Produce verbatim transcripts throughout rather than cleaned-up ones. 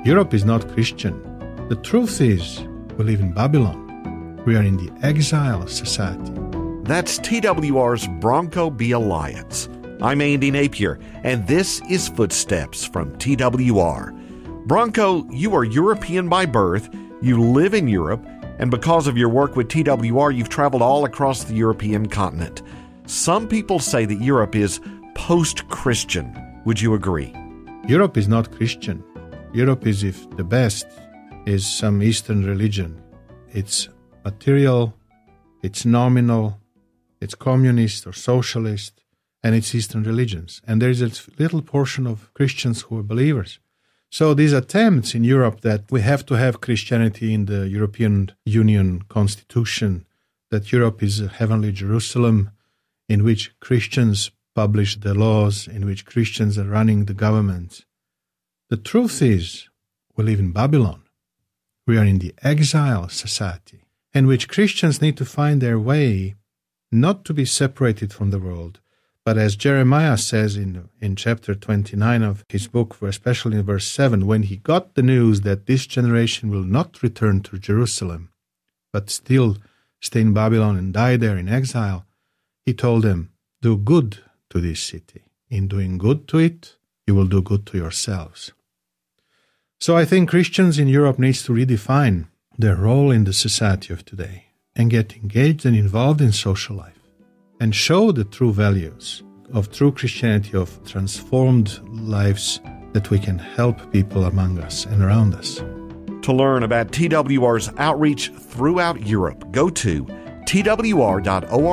Europe is not Christian. The truth is, we live in Babylon. We are in the exile society. That's T W R's Bronco B. Alliance. I'm Andy Napier, and this is Footsteps from T W R. Bronco, you are European by birth, you live in Europe, and because of your work with T W R, you've traveled all across the European continent. Some people say that Europe is post-Christian. Would you agree? Europe is not Christian. Europe is, if the best, is some Eastern religion. It's material, it's nominal, it's communist or socialist, and it's Eastern religions. And there is a little portion of Christians who are believers. So these attempts in Europe that we have to have Christianity in the European Union Constitution, that Europe is a heavenly Jerusalem in which Christians publish the laws, in which Christians are running the government. The truth is, we live in Babylon. We are in the exile society, in which Christians need to find their way, not to be separated from the world, but as Jeremiah says in, in chapter twenty-nine of his book, especially in verse seven, when he got the news that this generation will not return to Jerusalem, but still stay in Babylon and die there in exile, he told them, do good to this city. In doing good to it, you will do good to yourselves. So I think Christians in Europe need to redefine their role in the society of today and get engaged and involved in social life and show the true values of true Christianity, of transformed lives, that we can help people among us and around us. To learn about T W R's outreach throughout Europe, go to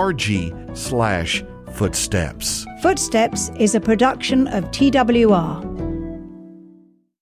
twr.org slash footsteps. Footsteps is a production of T W R.